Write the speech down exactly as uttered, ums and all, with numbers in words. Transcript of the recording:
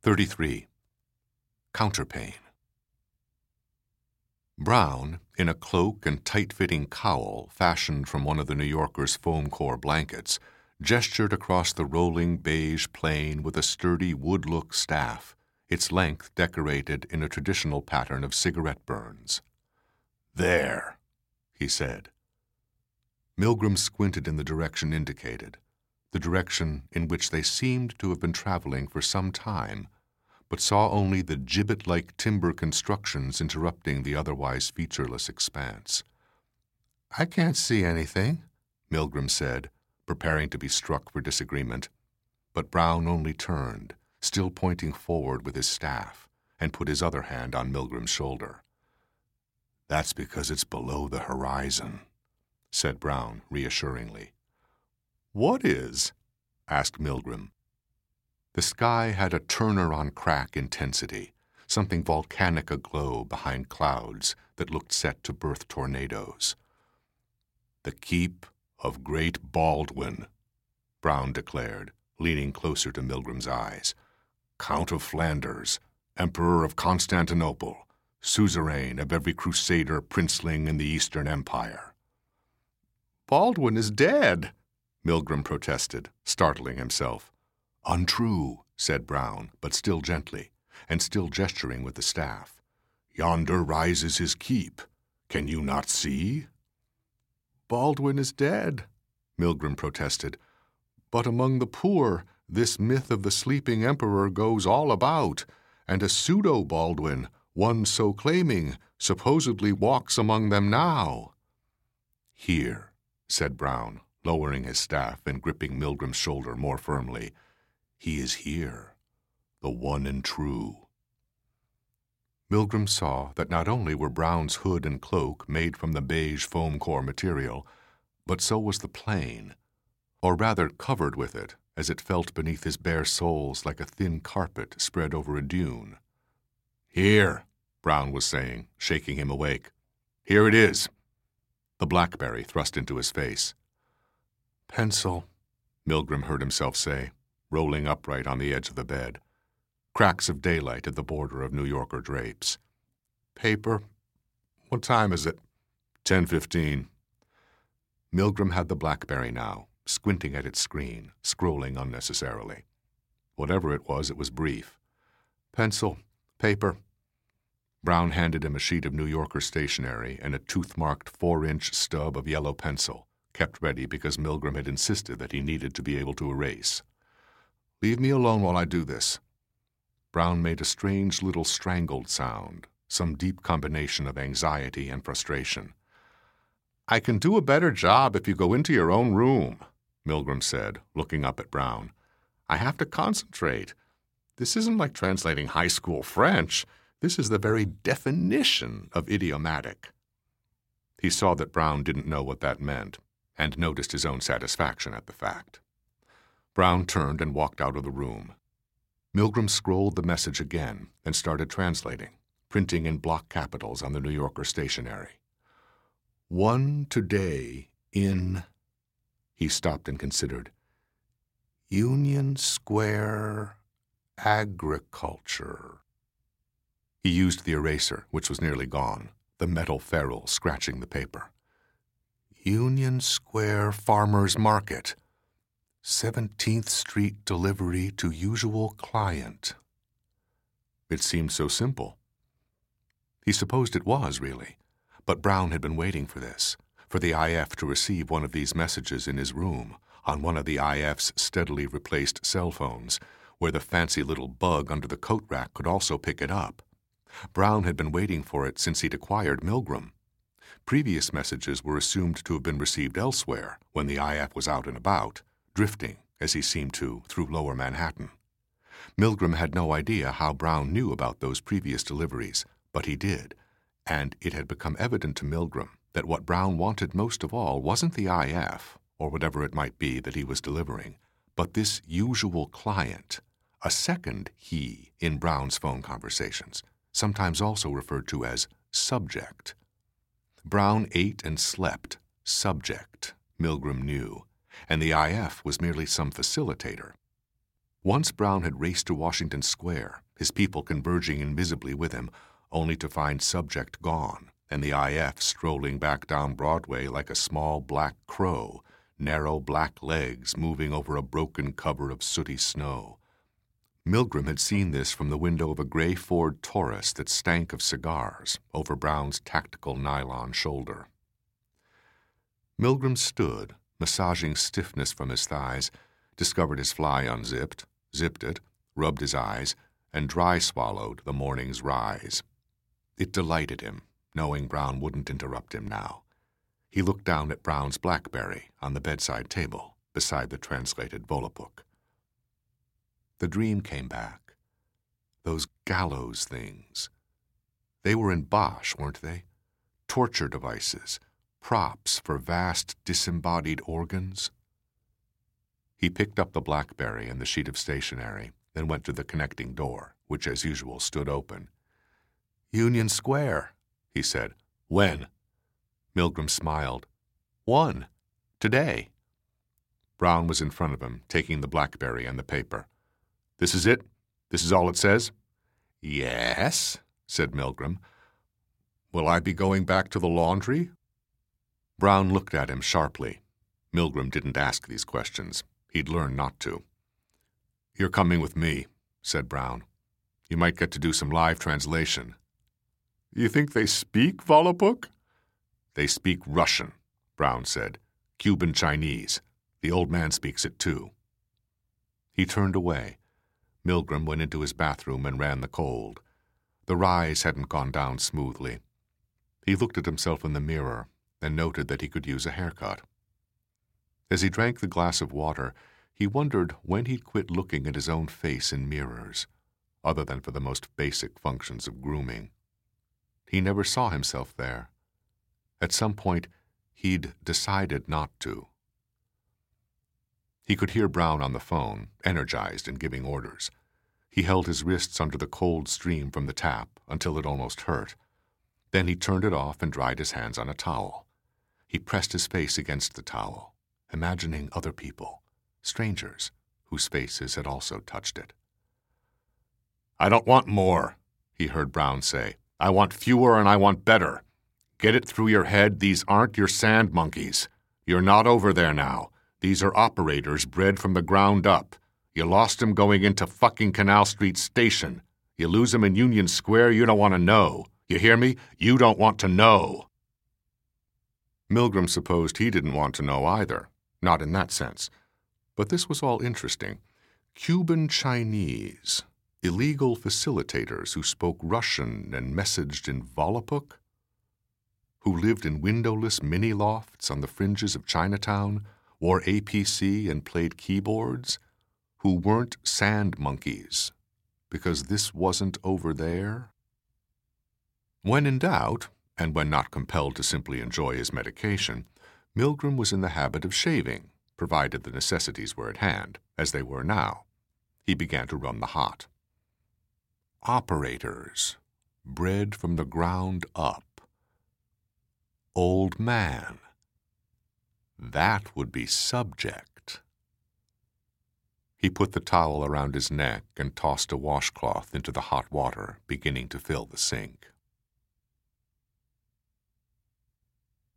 thirty-three. Counterpane. Brown, in a cloak and tight-fitting cowl fashioned from one of the New Yorker's foam core blankets, gestured across the rolling beige plain with a sturdy wood-look staff, its length decorated in a traditional pattern of cigarette burns. "There," he said. Milgram squinted in the direction indicated, the direction in which they seemed to have been traveling for some time, but saw only the gibbet-like timber constructions interrupting the otherwise featureless expanse. "I can't see anything," Milgram said, preparing to be struck for disagreement. But Brown only turned, still pointing forward with his staff, and put his other hand on Milgram's shoulder. "That's because it's below the horizon," said Brown reassuringly. "What is?" asked Milgram. The sky had a Turner-on-crack intensity, something volcanic aglow behind clouds that looked set to birth tornadoes. "The keep of Great Baldwin," Brown declared, leaning closer to Milgram's eyes. "Count of Flanders, Emperor of Constantinople, suzerain of every crusader princeling in the Eastern Empire." "Baldwin is dead," Milgram protested, startling himself. "Untrue," said Brown, but still gently, and still gesturing with the staff. "Yonder rises his keep. Can you not see?" "Baldwin is dead," Milgram protested. "But among the poor, this myth of the sleeping emperor goes all about, and a pseudo-Baldwin, one so claiming, supposedly walks among them now." "Here," said Brown, lowering his staff and gripping Milgram's shoulder more firmly. "He is here, the one and true." Milgram saw that not only were Brown's hood and cloak made from the beige foam core material, but so was the plane, or rather covered with it, as it felt beneath his bare soles like a thin carpet spread over a dune. "Here," Brown was saying, shaking him awake. "Here it is." The BlackBerry thrust into his face. "Pencil," Milgram heard himself say, rolling upright on the edge of the bed. Cracks of daylight at the border of New Yorker drapes. "Paper. What time is it?" ten fifteen. Milgram had the BlackBerry now, squinting at its screen, scrolling unnecessarily. Whatever it was, it was brief. "Pencil. Paper." Brown handed him a sheet of New Yorker stationery and a tooth-marked four-inch stub of yellow pencil, kept ready because Milgram had insisted that he needed to be able to erase. "Leave me alone while I do this." Brown made a strange little strangled sound, some deep combination of anxiety and frustration. "I can do a better job if you go into your own room," Milgram said, looking up at Brown. "I have to concentrate. This isn't like translating high school French. This is the very definition of idiomatic." He saw that Brown didn't know what that meant, and noticed his own satisfaction at the fact. Brown turned and walked out of the room. Milgram scrolled the message again and started translating, printing in block capitals on the New Yorker stationery. "One today in..." He stopped and considered. "Union Square Agriculture." He used the eraser, which was nearly gone, the metal ferrule scratching the paper. "Union Square Farmers Market. seventeenth Street delivery to usual client." It seemed so simple. He supposed it was, really, but Brown had been waiting for this, for the I F to receive one of these messages in his room, on one of the I F's steadily replaced cell phones, where the fancy little bug under the coat rack could also pick it up. Brown had been waiting for it since he'd acquired Milgram. Previous messages were assumed to have been received elsewhere when the I F was out and about, drifting, as he seemed to, through lower Manhattan. Milgram had no idea how Brown knew about those previous deliveries, but he did, and it had become evident to Milgram that what Brown wanted most of all wasn't the I F, or whatever it might be that he was delivering, but this usual client, a second he in Brown's phone conversations, sometimes also referred to as subject. Brown ate and slept subject, Milgram knew, and the I F was merely some facilitator. Once Brown had raced to Washington Square, his people converging invisibly with him, only to find Subject gone, and the I F strolling back down Broadway like a small black crow, narrow black legs moving over a broken cover of sooty snow. Milgram had seen this from the window of a gray Ford Taurus that stank of cigars over Brown's tactical nylon shoulder. Milgram stood, massaging stiffness from his thighs, discovered his fly unzipped, zipped it, rubbed his eyes, and dry-swallowed the morning's rise. It delighted him, knowing Brown wouldn't interrupt him now. He looked down at Brown's BlackBerry on the bedside table, beside the translated Volapuk. The dream came back. Those gallows things. They were in Bosch, weren't they? Torture devices, props for vast disembodied organs. He picked up the BlackBerry and the sheet of stationery, then went to the connecting door, which as usual stood open. "Union Square," he said. "When?" Milgram smiled. "One. Today." Brown was in front of him, taking the BlackBerry and the paper. "This is it? This is all it says?" "Yes," said Milgram. "Will I be going back to the laundry?" Brown looked at him sharply. Milgram didn't ask these questions. He'd learned not to. "You're coming with me," said Brown. "You might get to do some live translation." "You think they speak Volapuk?" "They speak Russian," Brown said. "Cuban Chinese. The old man speaks it too." He turned away. Milgram went into his bathroom and ran the cold. The rise hadn't gone down smoothly. He looked at himself in the mirror and noted that he could use a haircut. As he drank the glass of water, he wondered when he'd quit looking at his own face in mirrors, other than for the most basic functions of grooming. He never saw himself there. At some point, he'd decided not to. He could hear Brown on the phone, energized and giving orders. He held his wrists under the cold stream from the tap until it almost hurt. Then he turned it off and dried his hands on a towel. He pressed his face against the towel, imagining other people, strangers, whose faces had also touched it. "I don't want more," he heard Brown say. "I want fewer and I want better. Get it through your head, these aren't your sand monkeys. You're not over there now. These are operators bred from the ground up. You lost 'em going into fucking Canal Street Station. You lose 'em in Union Square, you don't want to know. You hear me? You don't want to know." Milgram supposed he didn't want to know either, not in that sense. But this was all interesting. Cuban Chinese, illegal facilitators who spoke Russian and messaged in Volapuk, who lived in windowless mini-lofts on the fringes of Chinatown, wore A P C and played keyboards, who weren't sand monkeys, because this wasn't over there. When in doubt, and when not compelled to simply enjoy his medication, Milgram was in the habit of shaving, provided the necessities were at hand, as they were now. He began to run the hot. Operators, bred from the ground up. Old man. That would be Subject. He put the towel around his neck and tossed a washcloth into the hot water, beginning to fill the sink.